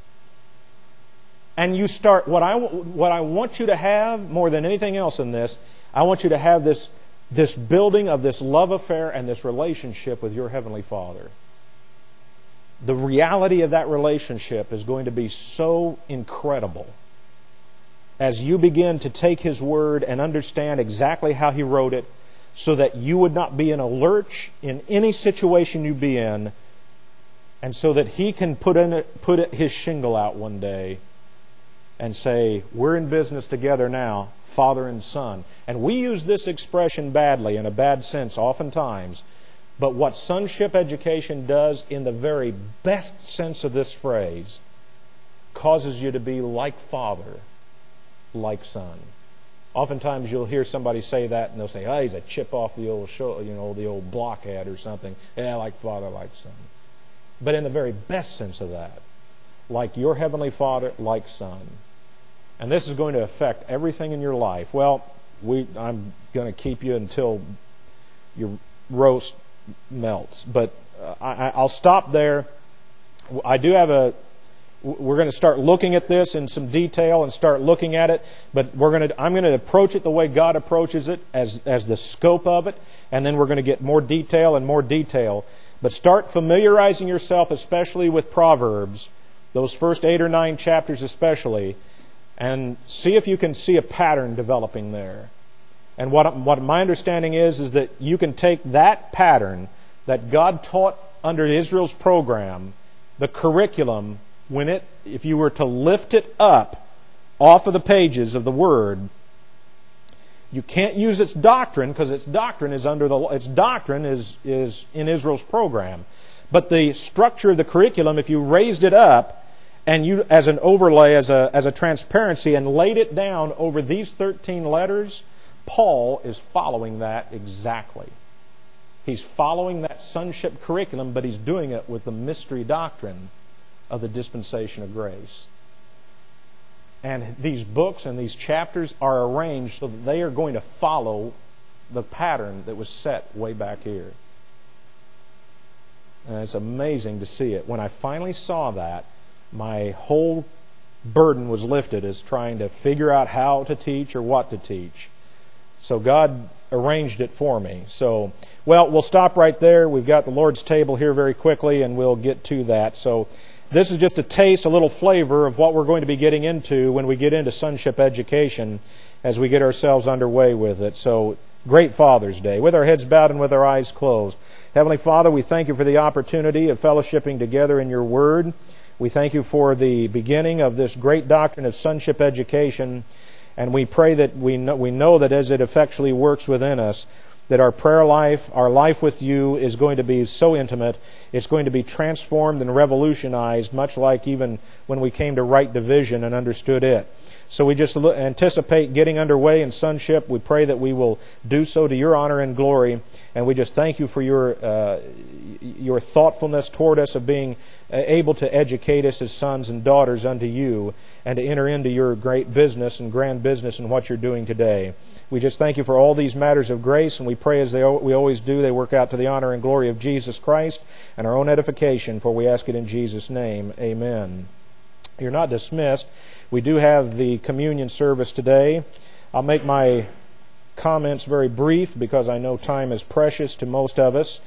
and you start what I what I want you to have more than anything else in this. I want you to have this this building of this love affair and this relationship with your Heavenly Father. The reality of that relationship is going to be so incredible. As you begin to take His Word and understand exactly how He wrote it, so that you would not be in a lurch in any situation you be in, and so that He can put in it, put it, His shingle out one day and say, "We're in business together now, Father and Son." And we use this expression badly, in a bad sense, oftentimes. But what sonship education does, in the very best sense of this phrase, causes you to be like Father, like Son. Oftentimes you'll hear somebody say that and they'll say, "Oh, he's a chip off the old show, you know, the old blockhead or something." Yeah, like Father, like Son. But in the very best sense of that, like your Heavenly Father, like Son. And this is going to affect everything in your life. Well, we I'm going to keep you until your roast melts. But uh, I, I'll stop there. I do have a We're going to start looking at this in some detail and start looking at it, but we're going to I'm going to approach it the way God approaches it, as as the scope of it, and then we're going to get more detail and more detail. But start familiarizing yourself especially with Proverbs, those first eight or nine chapters especially, and see if you can see a pattern developing there. And what, what my understanding is, is that you can take that pattern that God taught under Israel's program, the curriculum, when it, if you were to lift it up off of the pages of the Word, you can't use its doctrine because its doctrine is under the its doctrine is is in Israel's program. But the structure of the curriculum, if you raised it up and you as an overlay, as a as a transparency, and laid it down over these thirteen letters, Paul is following that exactly. He's following that sonship curriculum, but he's doing it with the mystery doctrine of the dispensation of grace. And these books and these chapters are arranged so that they are going to follow the pattern that was set way back here. And it's amazing to see it. When I finally saw that, my whole burden was lifted as trying to figure out how to teach or what to teach. So God arranged it for me. So, well, we'll stop right there. We've got the Lord's table here very quickly, and we'll get to that. So this is just a taste, a little flavor of what we're going to be getting into when we get into sonship education as we get ourselves underway with it. So, great Father's Day. With our heads bowed and with our eyes closed. Heavenly Father, we thank you for the opportunity of fellowshipping together in your Word. We thank you for the beginning of this great doctrine of sonship education. And we pray that we know, we know that as it effectually works within us, that our prayer life, our life with you is going to be so intimate, it's going to be transformed and revolutionized, much like even when we came to right division and understood it. So we just anticipate getting underway in sonship. We pray that we will do so to your honor and glory. And we just thank you for your uh, your thoughtfulness toward us of being able to educate us as sons and daughters unto you and to enter into your great business and grand business in what you're doing today. We just thank you for all these matters of grace, and we pray as they, we always do, they work out to the honor and glory of Jesus Christ and our own edification, for we ask it in Jesus' name. Amen. You're not dismissed. We do have the communion service today. I'll make my comments very brief because I know time is precious to most of us.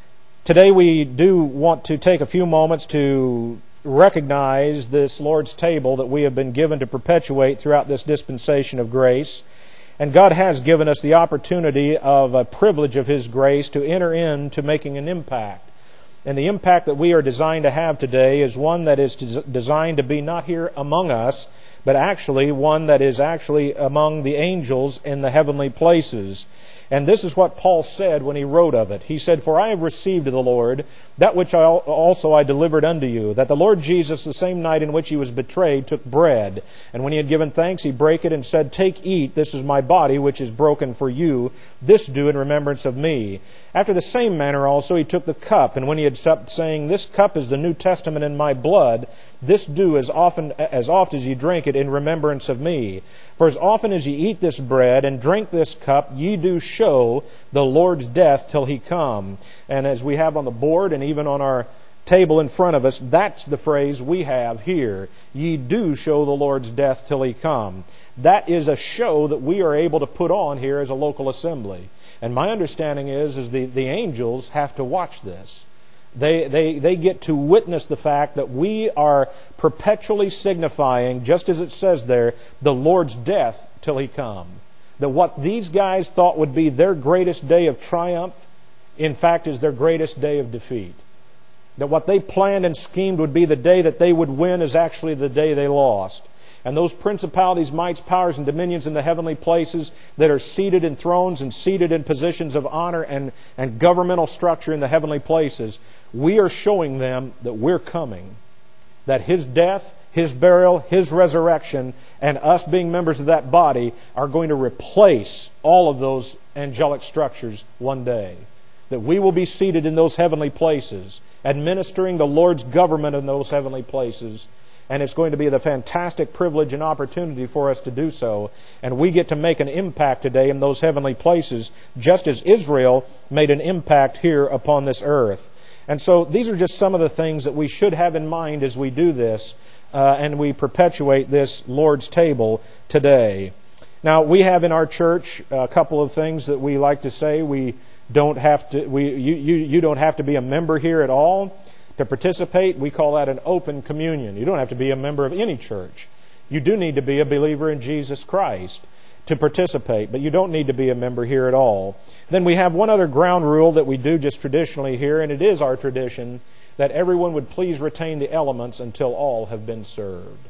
Today we do want to take a few moments to recognize this Lord's table that we have been given to perpetuate throughout this dispensation of grace. And God has given us the opportunity of a privilege of His grace to enter into making an impact. And the impact that we are designed to have today is one that is designed to be not here among us, but actually one that is actually among the angels in the heavenly places. And this is what Paul said when he wrote of it. He said, "For I have received of the Lord that which I also I delivered unto you, that the Lord Jesus, the same night in which He was betrayed, took bread. And when He had given thanks, He brake it and said, Take, eat, this is my body, which is broken for you. This do in remembrance of me. After the same manner also He took the cup, and when He had supped, saying, This cup is the New Testament in my blood. This do as often as oft as ye drink it in remembrance of me. For as often as ye eat this bread and drink this cup, ye do show the Lord's death till He come." And as we have on the board and even on our table in front of us, that's the phrase we have here. Ye do show the Lord's death till He come. That is a show that we are able to put on here as a local assembly. And my understanding is, is the, the angels have to watch this. They, they, they get to witness the fact that we are perpetually signifying, just as it says there, the Lord's death till He come. That what these guys thought would be their greatest day of triumph, in fact, is their greatest day of defeat. That what they planned and schemed would be the day that they would win is actually the day they lost. And those principalities, mights, powers, and dominions in the heavenly places that are seated in thrones and seated in positions of honor and, and governmental structure in the heavenly places, we are showing them that we're coming. That His death, His burial, His resurrection, and us being members of that body are going to replace all of those angelic structures one day. That we will be seated in those heavenly places, administering the Lord's government in those heavenly places. And it's going to be the fantastic privilege and opportunity for us to do so. And we get to make an impact today in those heavenly places, just as Israel made an impact here upon this earth. And so these are just some of the things that we should have in mind as we do this, uh, and we perpetuate this Lord's table today. Now, we have in our church a couple of things that we like to say. We don't have to we you, you you don't have to be a member here at all to participate. We call that an open communion. You don't have to be a member of any church. You do need to be a believer in Jesus Christ to participate, but you don't need to be a member here at all. Then we have one other ground rule that we do just traditionally here, and it is our tradition that everyone would please retain the elements until all have been served.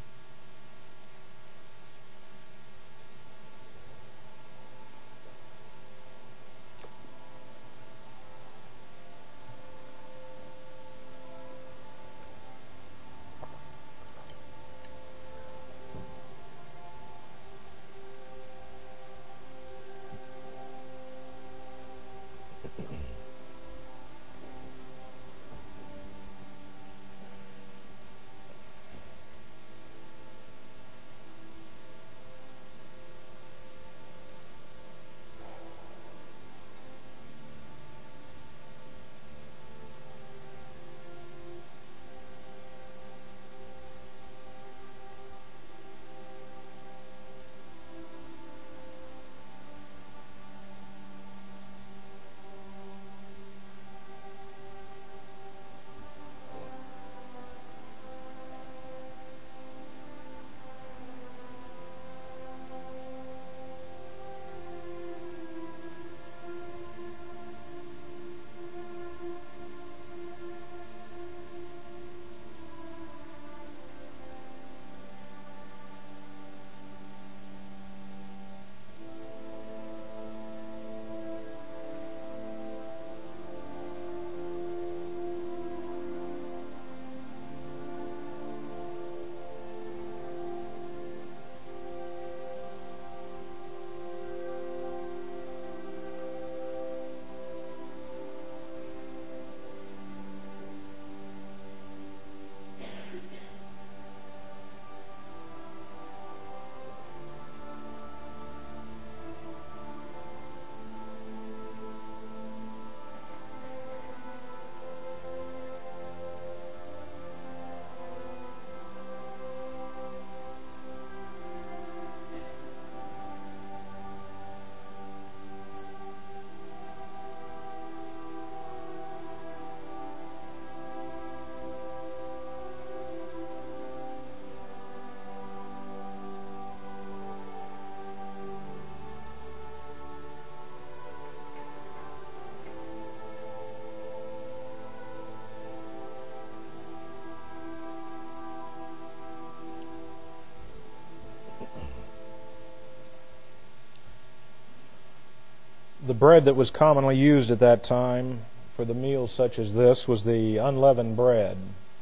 The bread that was commonly used at that time for the meals such as this was the unleavened bread.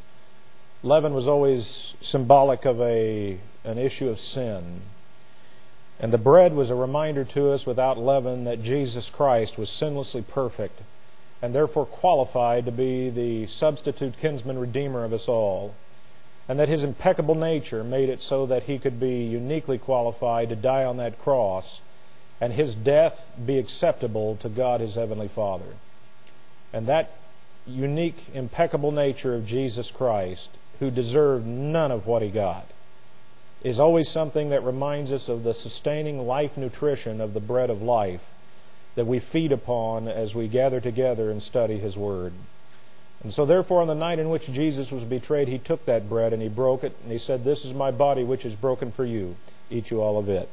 Leaven was always symbolic of a an issue of sin. And the bread was a reminder to us without leaven that Jesus Christ was sinlessly perfect and therefore qualified to be the substitute kinsman redeemer of us all. And that His impeccable nature made it so that He could be uniquely qualified to die on that cross and His death be acceptable to God, His Heavenly Father. And that unique, impeccable nature of Jesus Christ, who deserved none of what He got, is always something that reminds us of the sustaining life nutrition of the bread of life that we feed upon as we gather together and study His Word. And so therefore, on the night in which Jesus was betrayed, He took that bread and He broke it, and He said, "This is my body which is broken for you. Eat you all of it."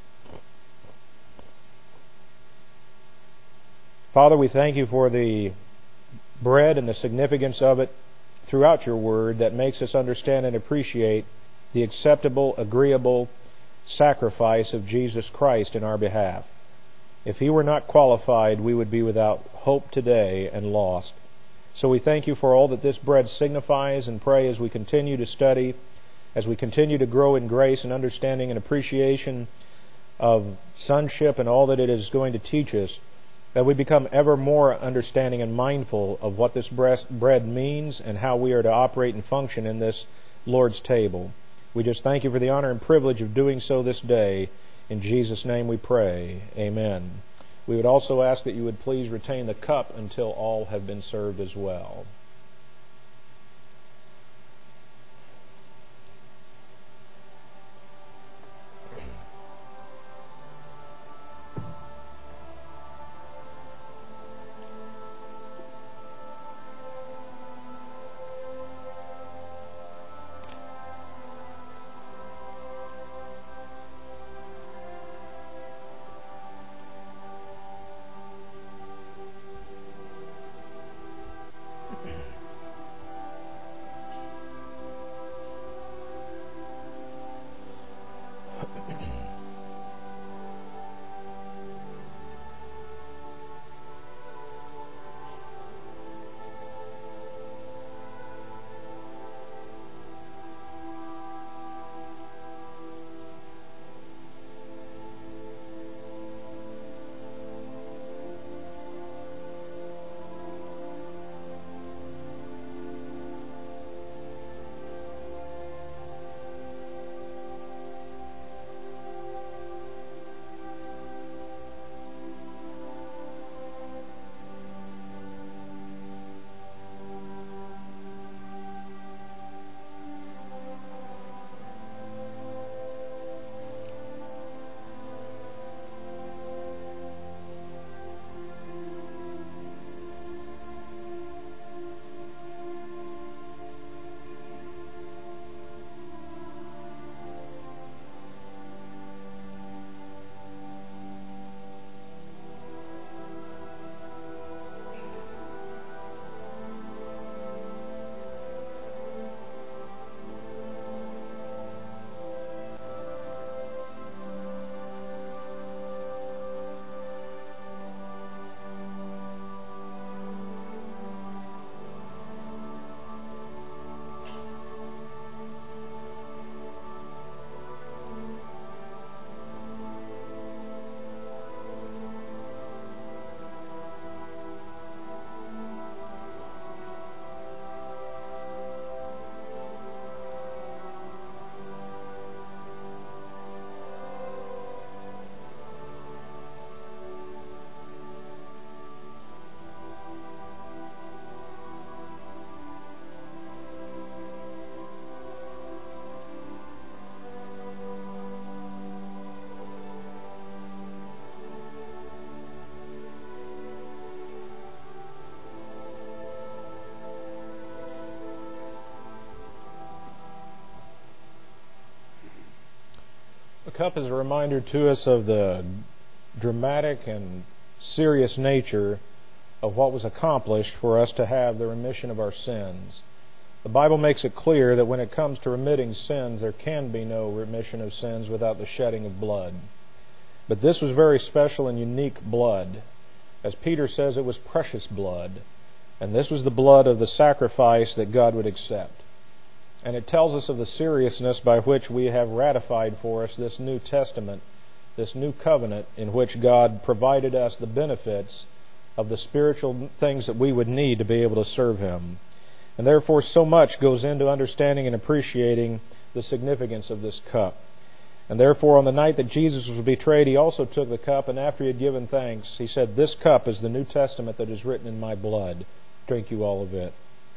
Father, we thank You for the bread and the significance of it throughout Your Word that makes us understand and appreciate the acceptable, agreeable sacrifice of Jesus Christ in our behalf. If He were not qualified, we would be without hope today and lost. So we thank You for all that this bread signifies, and pray as we continue to study, as we continue to grow in grace and understanding and appreciation of sonship and all that it is going to teach us, that we become ever more understanding and mindful of what this bread means and how we are to operate and function in this Lord's table. We just thank You for the honor and privilege of doing so this day. In Jesus' name we pray. Amen. We would also ask that you would please retain the cup until all have been served as well. The cup is a reminder to us of the dramatic and serious nature of what was accomplished for us to have the remission of our sins. The Bible makes it clear that when it comes to remitting sins, there can be no remission of sins without the shedding of blood. But this was very special and unique blood. As Peter says, it was precious blood. And this was the blood of the sacrifice that God would accept. And it tells us of the seriousness by which we have ratified for us this New Testament, this new covenant in which God provided us the benefits of the spiritual things that we would need to be able to serve Him. And therefore so much goes into understanding and appreciating the significance of this cup. And therefore on the night that Jesus was betrayed, He also took the cup, and after He had given thanks, He said, "This cup is the New Testament that is written in my blood. Drink you all of it."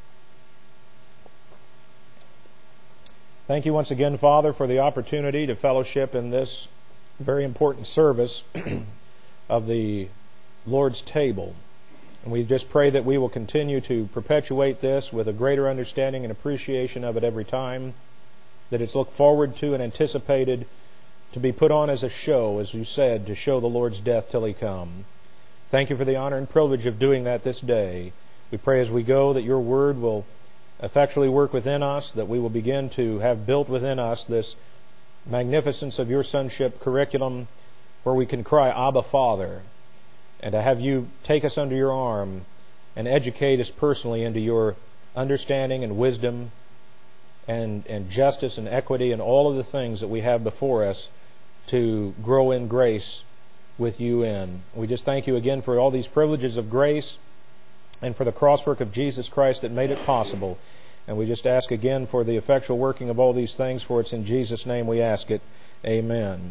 Thank you once again, Father, for the opportunity to fellowship in this very important service of the Lord's table. And we just pray that we will continue to perpetuate this with a greater understanding and appreciation of it every time, that it's looked forward to and anticipated to be put on as a show, as you said, to show the Lord's death till He come. Thank you for the honor and privilege of doing that this day. We pray as we go that your word will effectually work within us, that we will begin to have built within us this magnificence of your sonship curriculum where we can cry, "Abba, Father," and to have you take us under your arm and educate us personally into your understanding and wisdom and, and justice and equity and all of the things that we have before us to grow in grace with you in. We just thank you again for all these privileges of grace and for the crosswork of Jesus Christ that made it possible. And we just ask again for the effectual working of all these things, for it's in Jesus' name we ask it. Amen.